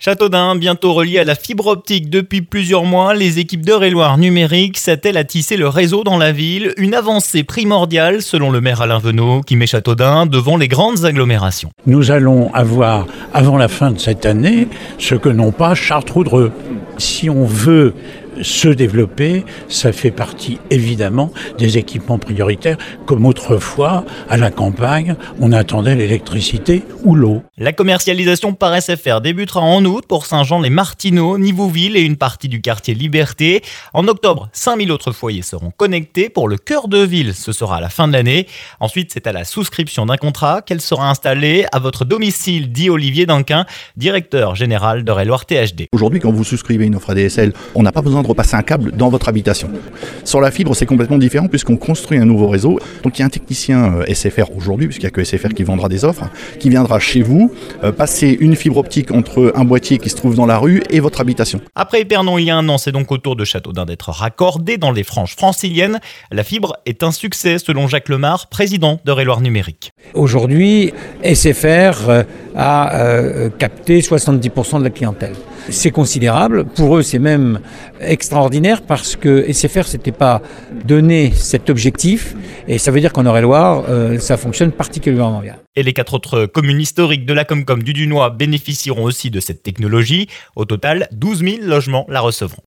Châteaudun, bientôt relié à la fibre optique depuis plusieurs mois, les équipes d'Eure-et-Loir Numérique s'attellent à tisser le réseau dans la ville, une avancée primordiale selon le maire Alain Venot qui met Châteaudun devant les grandes agglomérations. Nous allons avoir, avant la fin de cette année, ce que n'ont pas Chartres ou Dreux. Si on veut se développer, ça fait partie évidemment des équipements prioritaires, comme autrefois, à la campagne, on attendait l'électricité ou l'eau. La commercialisation par SFR débutera en août pour Saint-Jean-les-Martineaux, Nivouville et une partie du quartier Liberté. En octobre, 5000 autres foyers seront connectés pour le cœur de ville. Ce sera à la fin de l'année. Ensuite, c'est à la souscription d'un contrat qu'elle sera installée à votre domicile, dit Olivier Dunquin, directeur général d'Eure-et-Loir THD. Aujourd'hui, quand vous souscrivez une offre ADSL, on n'a pas besoin de repasser un câble dans votre habitation. Sur la fibre, c'est complètement différent puisqu'on construit un nouveau réseau. Donc il y a un technicien SFR aujourd'hui, puisqu'il n'y a que SFR qui vendra des offres, qui viendra chez vous passer une fibre optique entre un boîtier qui se trouve dans la rue et votre habitation. Après Épernon il y a un an, c'est donc au tour de Châteaudun d'être raccordé dans les franges franciliennes. La fibre est un succès selon Jacques Lemar, président d'Eure-et-Loir Numérique. Aujourd'hui, SFR a capté 70% de la clientèle. C'est considérable. Pour eux, c'est même extraordinaire parce que SFR ne s'était pas donné cet objectif. Et ça veut dire qu'en Eure-et-Loir, ça fonctionne particulièrement bien. Et les 4 autres communes historiques de la Comcom du Dunois bénéficieront aussi de cette technologie. Au total, 12 000 logements la recevront.